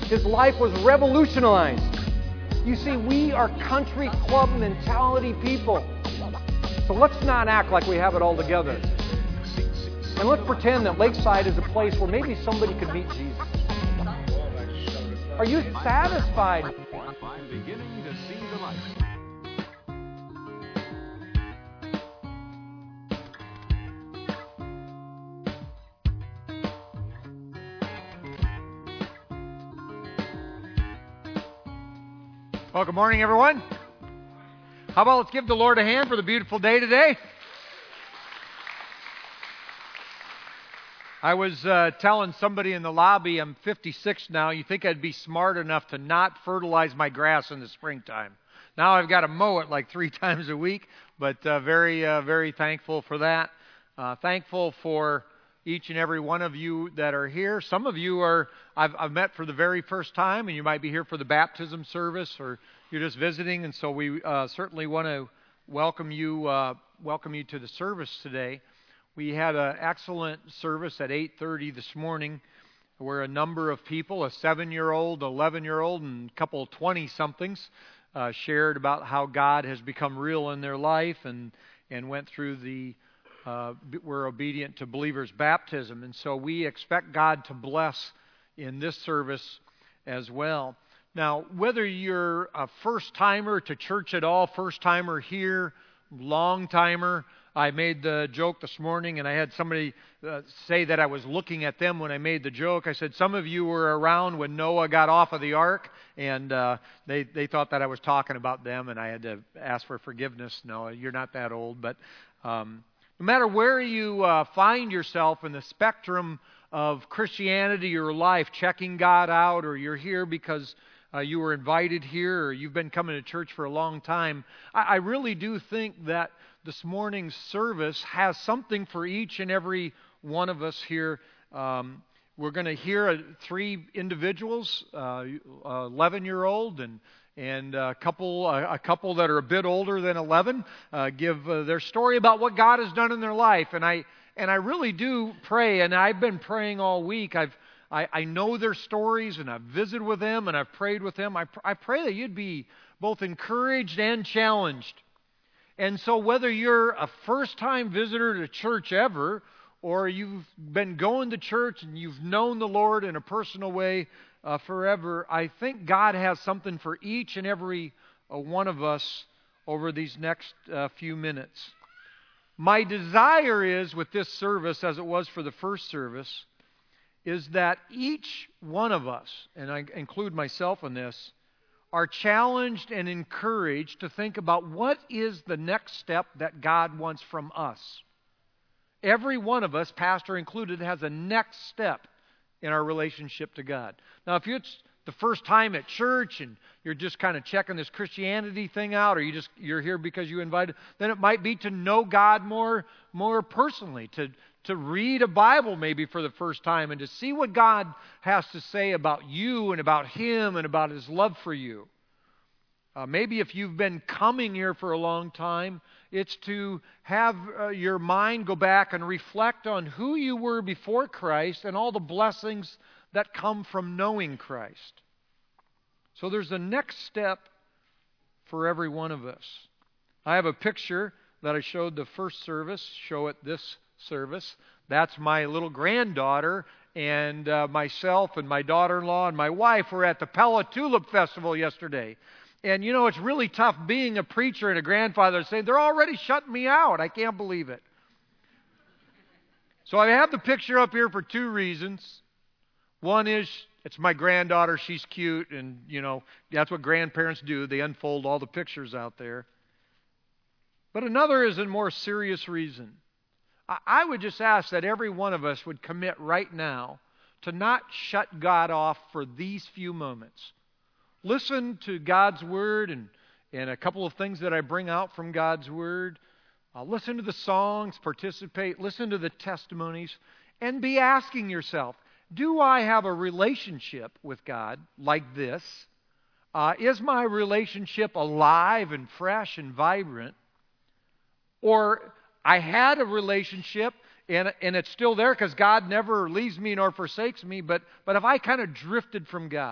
His life was revolutionized. You see, we are country club mentality people. So let's not act like we have it all together. And let's pretend that Lakeside is a place where maybe somebody could meet Jesus. Are you satisfied? I'm beginning to see the light. Well, good morning, everyone. How about let's give the Lord a hand for the beautiful day today? I was telling somebody in the lobby, I'm 56 now. You think I'd be smart enough to not fertilize my grass in the springtime. Now I've got to mow it like 3 times a week, but very thankful for that. Thankful for each and every one of you that are here. Some of you I've met for the very first time, and you might be here for the baptism service, or you're just visiting, and so we certainly want to welcome you to the service today. We had an excellent service at 8:30 this morning, where a number of people, a 7-year-old, 11-year-old, and a couple of 20-somethings, shared about how God has become real in their life, and went through were obedient to believers' baptism. And so we expect God to bless in this service as well. Now, whether you're a first-timer to church at all, first-timer here, long-timer, I made the joke this morning, and I had somebody say that I was looking at them when I made the joke. I said, some of you were around when Noah got off of the ark, and they thought that I was talking about them, and I had to ask for forgiveness. No, you're not that old, but no matter where you find yourself in the spectrum of Christianity or life, checking God out, or you're here because you were invited here, or you've been coming to church for a long time, I really do think that this morning's service has something for each and every one of us here. We're going to hear 3 individuals, 11-year-old and a couple that are a bit older than 11, give their story about what God has done in their life. And I really do pray, and I've been praying all week. I know their stories, and I've visited with them, and I've prayed with them. I pray that you'd be both encouraged and challenged. And so whether you're a first-time visitor to church ever, or you've been going to church and you've known the Lord in a personal way forever, I think God has something for each and every one of us over these next few minutes. My desire is, with this service, as it was for the first service, is that each one of us, and I include myself in this, are challenged and encouraged to think about what is the next step that God wants from us. Every one of us, pastor included, has a next step in our relationship to God. Now, if it's the first time at church and you're just kind of checking this Christianity thing out, or you're here because you invited, then it might be to know God more personally, to read a Bible maybe for the first time, and to see what God has to say about you and about Him and about His love for you. Maybe if you've been coming here for a long time, it's to have your mind go back and reflect on who you were before Christ and all the blessings that come from knowing Christ. So there's a next step for every one of us. I have a picture that I showed the first service, show it this service. That's my little granddaughter, and myself and my daughter-in-law and my wife were at the Pella Tulip Festival yesterday. And you know, it's really tough being a preacher and a grandfather saying, they're already shutting me out. I can't believe it. So I have the picture up here for 2 reasons. One is, it's my granddaughter, she's cute, and you know, that's what grandparents do. They unfold all the pictures out there. But another is a more serious reason. I would just ask that every one of us would commit right now to not shut God off for these few moments. Listen to God's Word and a couple of things that I bring out from God's Word. Listen to the songs, participate, listen to the testimonies, and be asking yourself, do I have a relationship with God like this? Is my relationship alive and fresh and vibrant? Or I had a relationship and it's still there because God never leaves me nor forsakes me, but have I kind of drifted from God?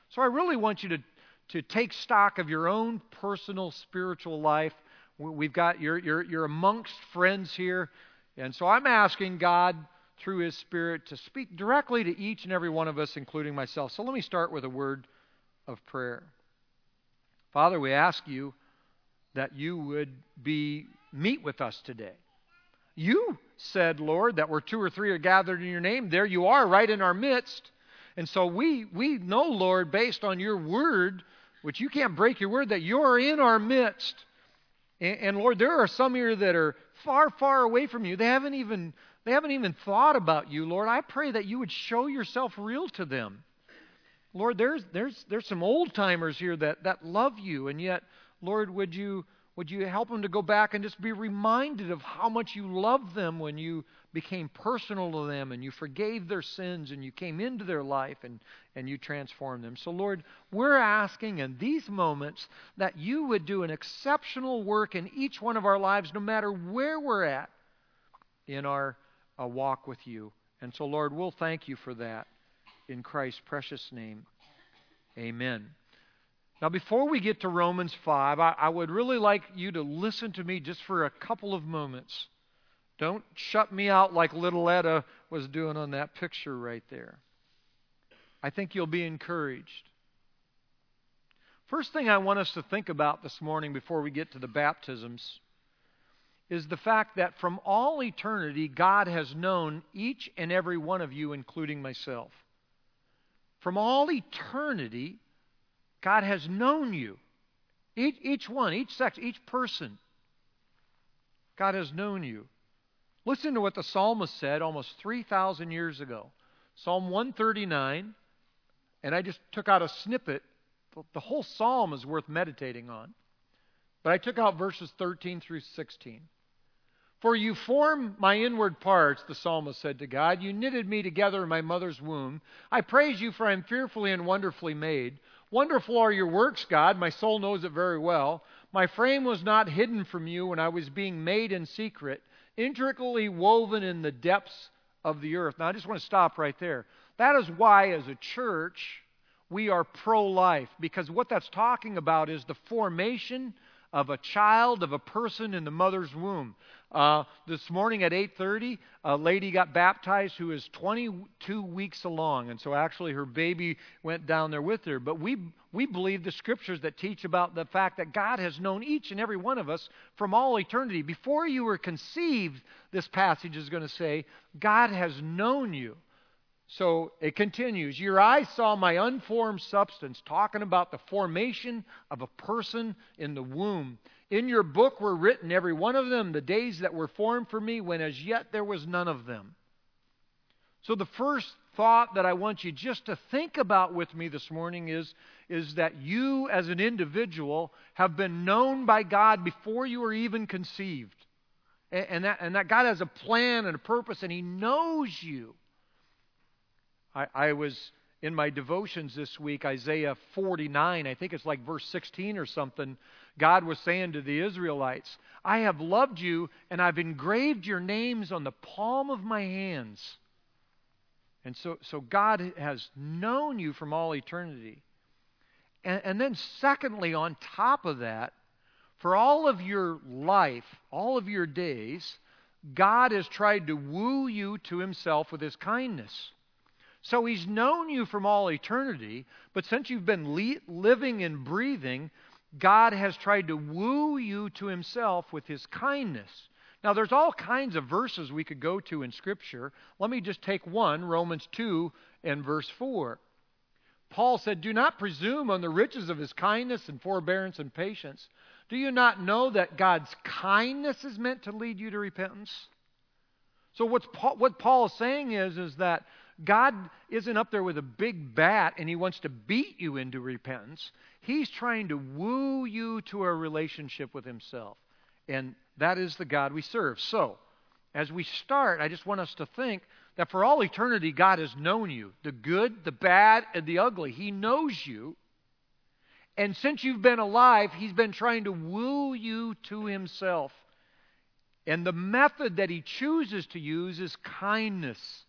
So I really want you to take stock of your own personal spiritual life. We've got you're amongst friends here, and so I'm asking God through His Spirit to speak directly to each and every one of us, including myself. So let me start with a word of prayer. Father, we ask you that you would meet with us today. You said, Lord, that where 2 or 3 are gathered in your name, there you are right in our midst. And so we know, Lord, based on your word, which you can't break your word, that you're in our midst. And Lord, there are some here that are far, far away from you. They haven't even thought about you, Lord. I pray that you would show yourself real to them. Lord, there's some old timers here that love you, and yet, Lord, would you help them to go back and just be reminded of how much you loved them when you became personal to them and you forgave their sins and you came into their life and you transformed them. So, Lord, we're asking in these moments that you would do an exceptional work in each one of our lives, no matter where we're at in our walk with you. And so, Lord, we'll thank you for that. In Christ's precious name, amen. Now, before we get to Romans 5, I would really like you to listen to me just for a couple of moments. Don't shut me out like little Etta was doing on that picture right there. I think you'll be encouraged. First thing I want us to think about this morning before we get to the baptisms is the fact that from all eternity, God has known each and every one of you, including myself. From all eternity, God has known you. Each one, each sex, each person. God has known you. Listen to what the psalmist said almost 3,000 years ago. Psalm 139, and I just took out a snippet. The whole psalm is worth meditating on. But I took out verses 13 through 16. For you formed my inward parts, the psalmist said to God. You knitted me together in my mother's womb. I praise you, for I am fearfully and wonderfully made. Wonderful are your works, God. My soul knows it very well. My frame was not hidden from you when I was being made in secret, intricately woven in the depths of the earth. Now, I just want to stop right there. That is why, as a church, we are pro-life, because what that's talking about is the formation of a child, of a person in the mother's womb. This morning at 8:30, a lady got baptized who is 22 weeks along, and so actually her baby went down there with her. But we believe the scriptures that teach about the fact that God has known each and every one of us from all eternity. Before you were conceived, this passage is going to say, God has known you. So it continues, your eyes saw my unformed substance, talking about the formation of a person in the womb. In your book were written, every one of them, the days that were formed for me, when as yet there was none of them. So the first thought that I want you just to think about with me this morning is that you as an individual have been known by God before you were even conceived. And that God has a plan and a purpose, and He knows you. I was in my devotions this week, Isaiah 49, I think it's like verse 16 or something. God was saying to the Israelites, I have loved you and I've engraved your names on the palm of my hands. And so God has known you from all eternity. And then secondly, on top of that, for all of your life, all of your days, God has tried to woo you to Himself with His kindness. So He's known you from all eternity, but since you've been living and breathing, God has tried to woo you to Himself with His kindness. Now, there's all kinds of verses we could go to in Scripture. Let me just take one, Romans 2 and verse 4. Paul said, do not presume on the riches of His kindness and forbearance and patience. Do you not know that God's kindness is meant to lead you to repentance? So what Paul is saying is that God isn't up there with a big bat and He wants to beat you into repentance. He's trying to woo you to a relationship with Himself. And that is the God we serve. So, as we start, I just want us to think that for all eternity, God has known you. The good, the bad, and the ugly. He knows you. And since you've been alive, He's been trying to woo you to Himself. And the method that He chooses to use is kindness.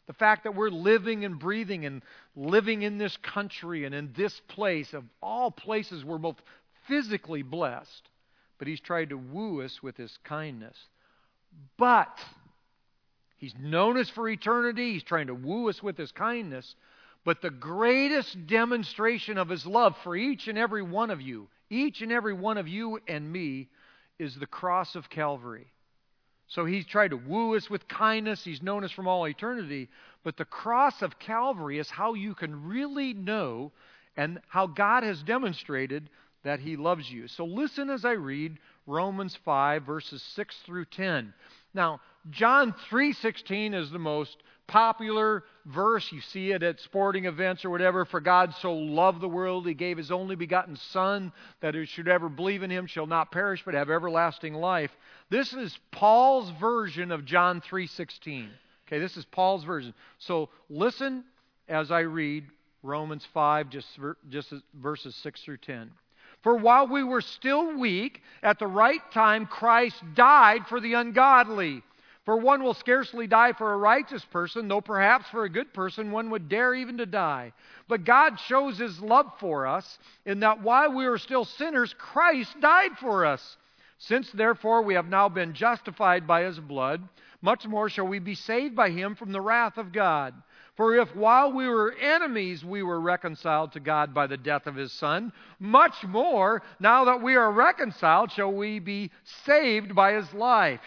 The fact that we're living and breathing and living in this country and in this place, of all places, we're both physically blessed. But He's tried to woo us with His kindness. But He's known us for eternity. He's trying to woo us with His kindness. But the greatest demonstration of His love for each and every one of you and me, is the cross of Calvary. So He's tried to woo us with kindness. He's known us from all eternity. But the cross of Calvary is how you can really know and how God has demonstrated that He loves you. So listen as I read Romans 5, verses 6 through 10. Now, John 3:16 is the most popular verse. You see it at sporting events or whatever. For God so loved the world, He gave His only begotten Son, that who should ever believe in Him shall not perish but have everlasting life. This is Paul's version of John 3:16. Okay, this is Paul's version. So listen as I read Romans 5, just verses 6 through 10. For while we were still weak, at the right time Christ died for the ungodly. For one will scarcely die for a righteous person, though perhaps for a good person one would dare even to die. But God shows His love for us, in that while we were still sinners, Christ died for us. Since therefore we have now been justified by His blood, much more shall we be saved by Him from the wrath of God. For if while we were enemies we were reconciled to God by the death of His Son, much more, now that we are reconciled, shall we be saved by His life.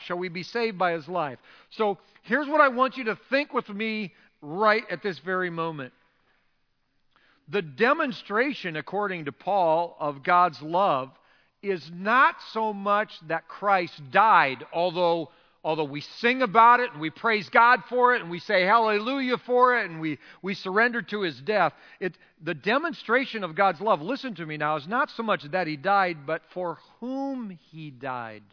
So here's what I want you to think with me right at this very moment. The demonstration, according to Paul, of God's love is not so much that Christ died, although we sing about it and we praise God for it and we say hallelujah for it and we surrender to His death. The demonstration of God's love, listen to me now, is not so much that He died, but for whom He died.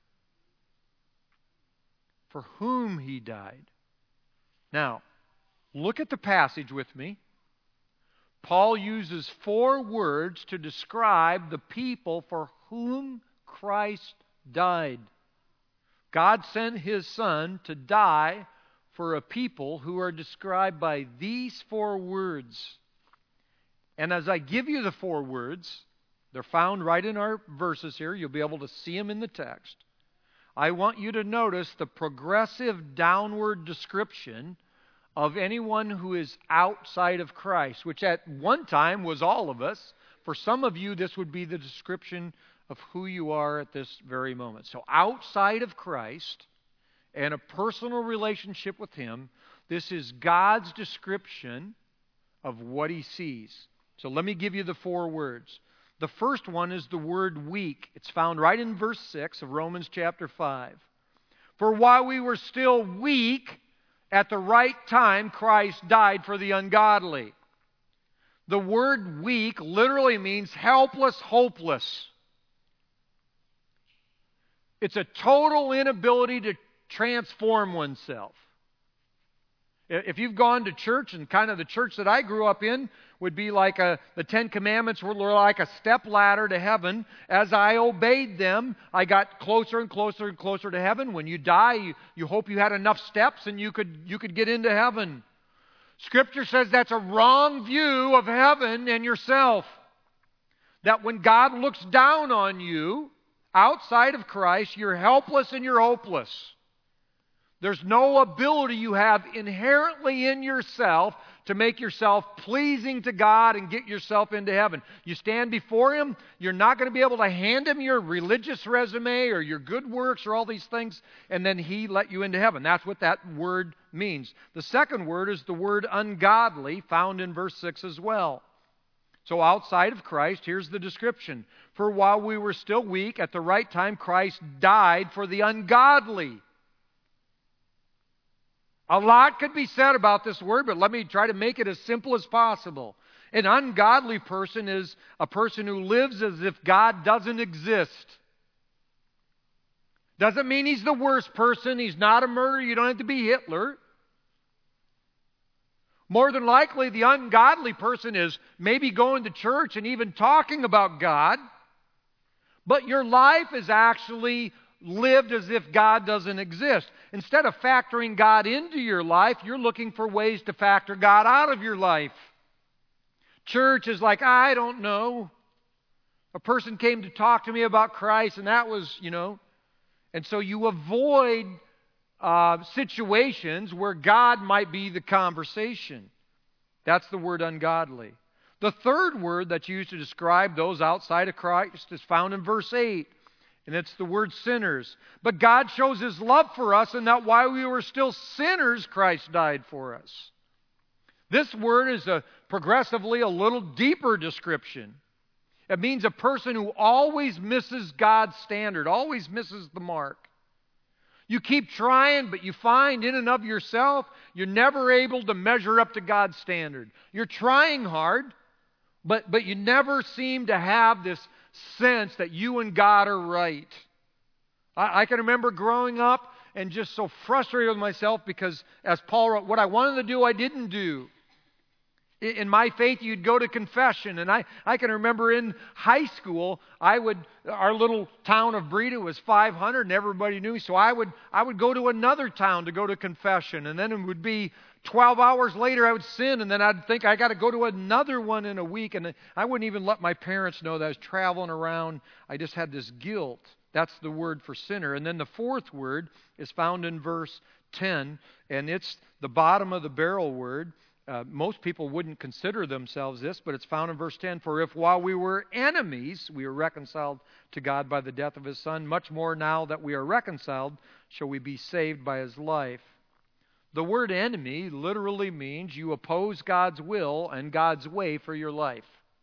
For whom He died. Now, look at the passage with me. Paul uses 4 words to describe the people for whom Christ died. God sent His Son to die for a people who are described by these 4 words. And as I give you the 4 words, they're found right in our verses here. You'll be able to see them in the text. I want you to notice the progressive downward description of anyone who is outside of Christ, which at one time was all of us. For some of you, this would be the description of who you are at this very moment. So outside of Christ and a personal relationship with Him, this is God's description of what He sees. So let me give you the 4 words. The first one is the word weak. It's found right in verse 6 of Romans chapter 5. For while we were still weak, at the right time Christ died for the ungodly. The word weak literally means helpless, hopeless. It's a total inability to transform oneself. If you've gone to church, and kind of the church that I grew up in would be like the 10 Commandments were like a step ladder to heaven. As I obeyed them, I got closer and closer and closer to heaven. When you die, you hope you had enough steps and you could get into heaven. Scripture says that's a wrong view of heaven and yourself. That when God looks down on you, outside of Christ, you're helpless and you're hopeless. There's no ability you have inherently in yourself to make yourself pleasing to God and get yourself into heaven. You stand before Him, you're not going to be able to hand Him your religious resume or your good works or all these things, and then He let you into heaven. That's what that word means. The second word is the word ungodly, found in verse 6 as well. So outside of Christ, here's the description. For while we were still weak, at the right time Christ died for the ungodly. A lot could be said about this word, but let me try to make it as simple as possible. An ungodly person is a person who lives as if God doesn't exist. Doesn't mean he's the worst person. He's not a murderer. You don't have to be Hitler. More than likely, the ungodly person is maybe going to church and even talking about God, but your life is actually lived as if God doesn't exist. Instead of factoring God into your life, you're looking for ways to factor God out of your life. Church is like, I don't know. A person came to talk to me about Christ, and that was, And so you avoid situations where God might be the conversation. That's the word ungodly. The third word that's used to describe those outside of Christ is found in verse 8. And it's the word sinners. But God shows His love for us, and that while we were still sinners, Christ died for us. This word is progressively a little deeper description. It means a person who always misses God's standard, always misses the mark. You keep trying, but you find in and of yourself, you're never able to measure up to God's standard. You're trying hard, but you never seem to have this sense that you and God are right. I can remember growing up and just so frustrated with myself because, as Paul wrote, what I wanted to do, I didn't do. In my faith, you'd go to confession. And I can remember in high school, our little town of Breda was 500 and everybody knew me. So I would go to another town to go to confession. And then it would be 12 hours later I would sin. And then I'd think I got to go to another one in a week. And I wouldn't even let my parents know that I was traveling around. I just had this guilt. That's the word for sinner. And then the fourth word is found in verse 10. And it's the bottom of the barrel word. Most people wouldn't consider themselves this, but it's found in verse 10. For if while we were enemies, we were reconciled to God by the death of His Son, much more now that we are reconciled, shall we be saved by His life. The word enemy literally means you oppose God's will and God's way for your life.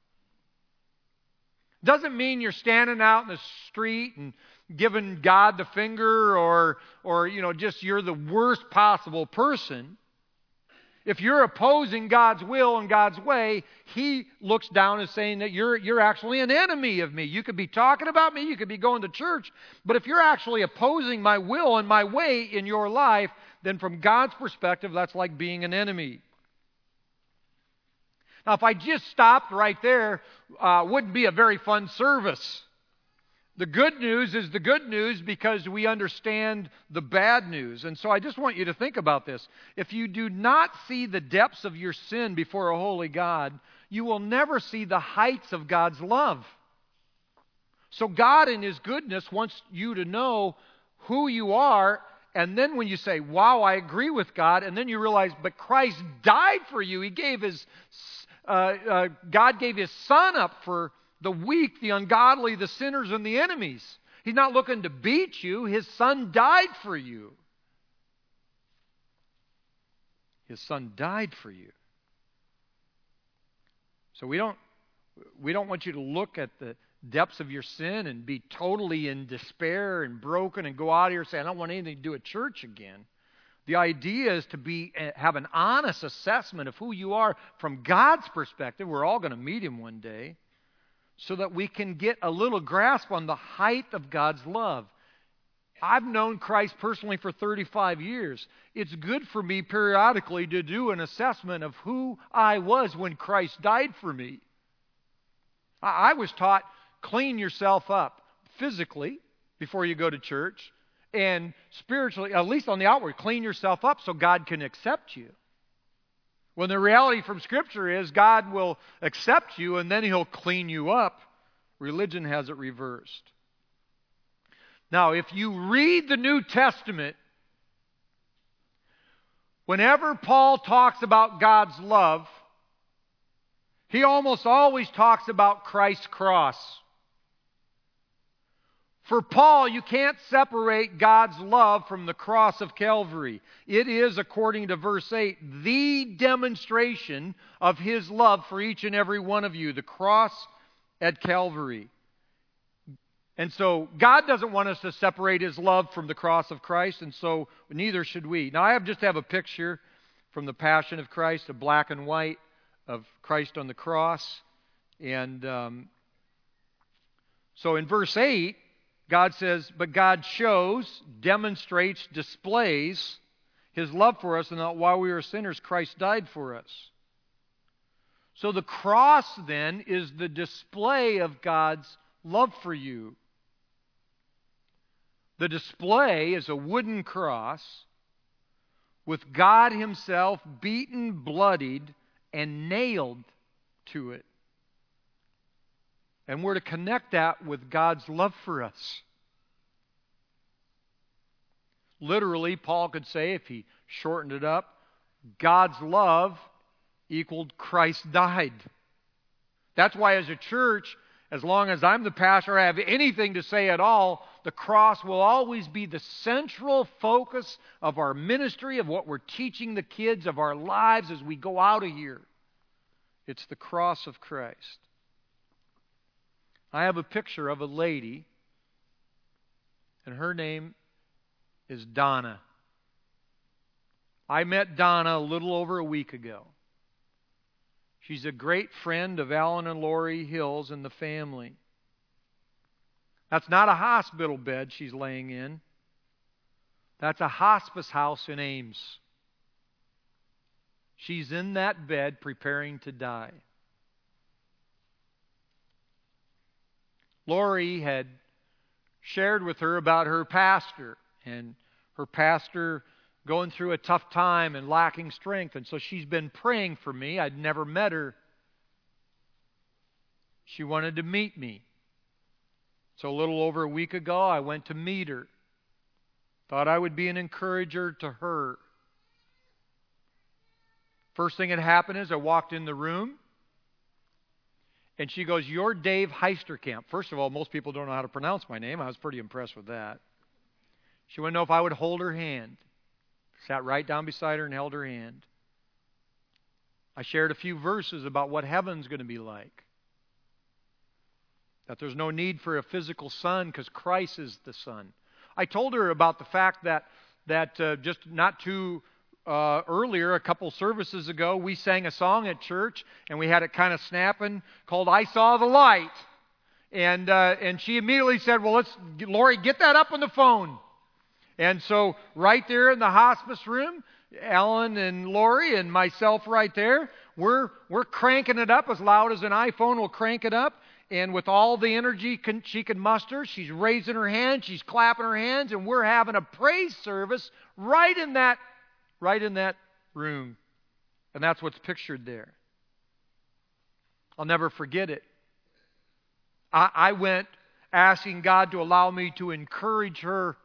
Doesn't mean you're standing out in the street and giving God the finger or just you're the worst possible person. If you're opposing God's will and God's way, He looks down and saying that you're actually an enemy of me. You could be talking about me, you could be going to church, but if you're actually opposing my will and my way in your life, then from God's perspective, that's like being an enemy. Now, if I just stopped right there, wouldn't be a very fun service. The good news is the good news because we understand the bad news. And so I just want you to think about this. If you do not see the depths of your sin before a holy God, you will never see the heights of God's love. So God in His goodness wants you to know who you are. And then when you say, wow, I agree with God, and then you realize, but Christ died for you. He gave God gave His Son up for the weak, the ungodly, the sinners, and the enemies. He's not looking to beat you. His Son died for you. His Son died for you. So we don't want you to look at the depths of your sin and be totally in despair and broken and go out of here and say, I don't want anything to do with church again. The idea is to have an honest assessment of who you are from God's perspective. We're all going to meet Him one day. So that we can get a little grasp on the height of God's love. I've known Christ personally for 35 years. It's good for me periodically to do an assessment of who I was when Christ died for me. I was taught, clean yourself up physically before you go to church, and spiritually, at least on the outward, clean yourself up so God can accept you. When the reality from Scripture is God will accept you and then He'll clean you up. Religion has it reversed. Now, if you read the New Testament, whenever Paul talks about God's love, he almost always talks about Christ's cross. For Paul, you can't separate God's love from the cross of Calvary. It is, according to verse 8, the demonstration of His love for each and every one of you, the cross at Calvary. And so God doesn't want us to separate His love from the cross of Christ, and so neither should we. Now I just have a picture from the Passion of Christ, a black and white of Christ on the cross. And so in verse 8, God says, but God shows, demonstrates, displays His love for us, and that while we were sinners, Christ died for us. So the cross then is the display of God's love for you. The display is a wooden cross with God Himself beaten, bloodied, and nailed to it. And we're to connect that with God's love for us. Literally, Paul could say, if he shortened it up, God's love equaled Christ died. That's why as a church, as long as I'm the pastor or I have anything to say at all, the cross will always be the central focus of our ministry, of what we're teaching the kids, of our lives as we go out of here. It's the cross of Christ. I have a picture of a lady, and her name is Donna. I met Donna a little over a week ago. She's a great friend of Alan and Lori Hills and the family. That's not a hospital bed she's laying in. That's a hospice house in Ames. She's in that bed preparing to die. Lori had shared with her about her pastor, and her pastor going through a tough time and lacking strength. And so she's been praying for me. I'd never met her. She wanted to meet me. So a little over a week ago, I went to meet her. Thought I would be an encourager to her. First thing that happened is I walked in the room, and she goes, "You're Dave Heisterkamp." First of all, most people don't know how to pronounce my name. I was pretty impressed with that. She wanted to know if I would hold her hand. Sat right down beside her and held her hand. I shared a few verses about what heaven's going to be like. That there's no need for a physical son because Christ is the Son. I told her about the fact that just not too earlier, a couple services ago, we sang a song at church, and we had it kind of snapping called "I Saw the Light." And she immediately said, "Well, Lori, get that up on the phone." And so right there in the hospice room, Alan and Lori and myself right there, we're cranking it up as loud as an iPhone will crank it up. And with all the energy she can muster, she's raising her hands, she's clapping her hands, and we're having a praise service right in that room. And that's what's pictured there. I'll never forget it. I went asking God to allow me to encourage her.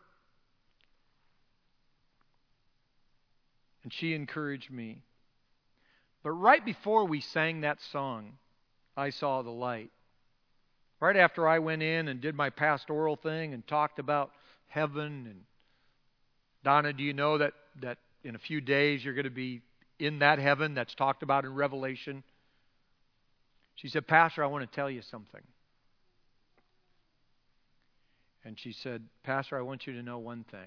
And she encouraged me. But right before we sang that song, "I Saw the Light," right after I went in and did my pastoral thing and talked about heaven, and Donna, do you know that in a few days you're going to be in that heaven that's talked about in Revelation? She said, "Pastor, I want to tell you something." And she said, "Pastor, I want you to know one thing."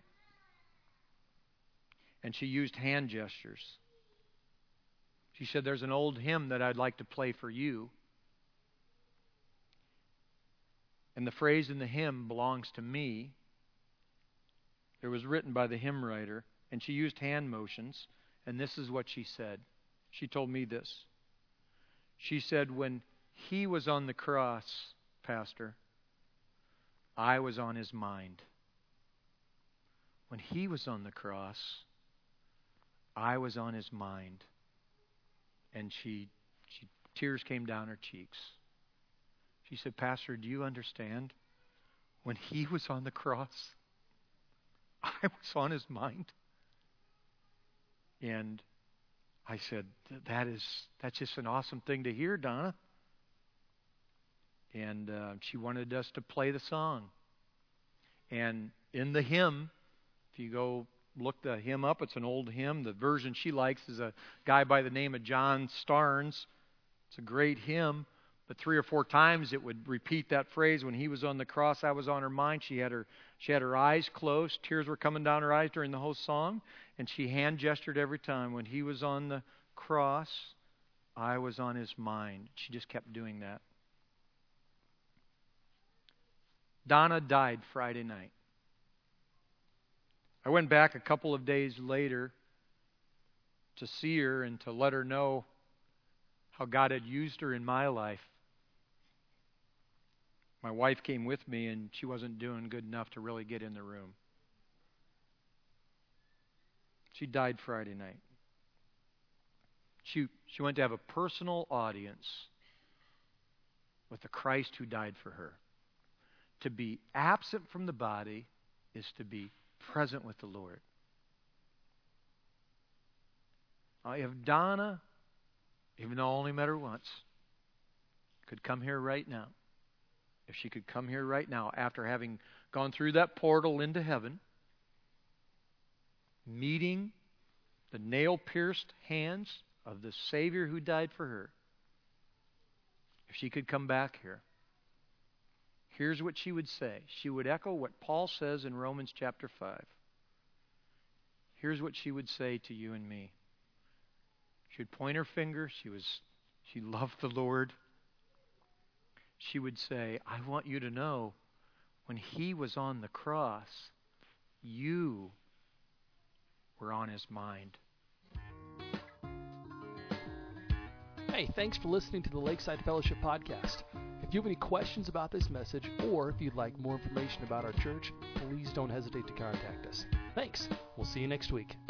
And she used hand gestures. She said, "There's an old hymn that I'd like to play for you. And the phrase in the hymn belongs to me. It was written by the hymn writer." And she used hand motions. And this is what she said. She told me this. She said, "When he was on the cross, Pastor, I was on his mind. When he was on the cross, I was on his mind." And tears came down her cheeks. She said, "Pastor, do you understand? When he was on the cross, I was on his mind." And I said, that's just an awesome thing to hear, Donna. And she wanted us to play the song. And in the hymn, if you go look the hymn up, it's an old hymn. The version she likes is a guy by the name of John Starnes. It's a great hymn. But 3 or 4 times it would repeat that phrase, "When he was on the cross, I was on her mind." She had her eyes closed. Tears were coming down her eyes during the whole song. And she hand gestured every time. "When he was on the cross, I was on his mind." She just kept doing that. Donna died Friday night. I went back a couple of days later to see her and to let her know how God had used her in my life. My wife came with me, and she wasn't doing good enough to really get in the room. She died Friday night. She went to have a personal audience with the Christ who died for her. To be absent from the body is to be present with the Lord. If Donna, even though I only met her once, could come here right now, if she could come here right now after having gone through that portal into heaven, meeting the nail-pierced hands of the Savior who died for her, if she could come back here, here's what she would say. She would echo what Paul says in Romans chapter 5. Here's what she would say to you and me. She would point her finger. She loved the Lord. She would say, I want you to know, when He was on the cross, you were on His mind. Hey, thanks for listening to the Lakeside Fellowship Podcast. If you have any questions about this message, or if you'd like more information about our church, please don't hesitate to contact us. Thanks. We'll see you next week.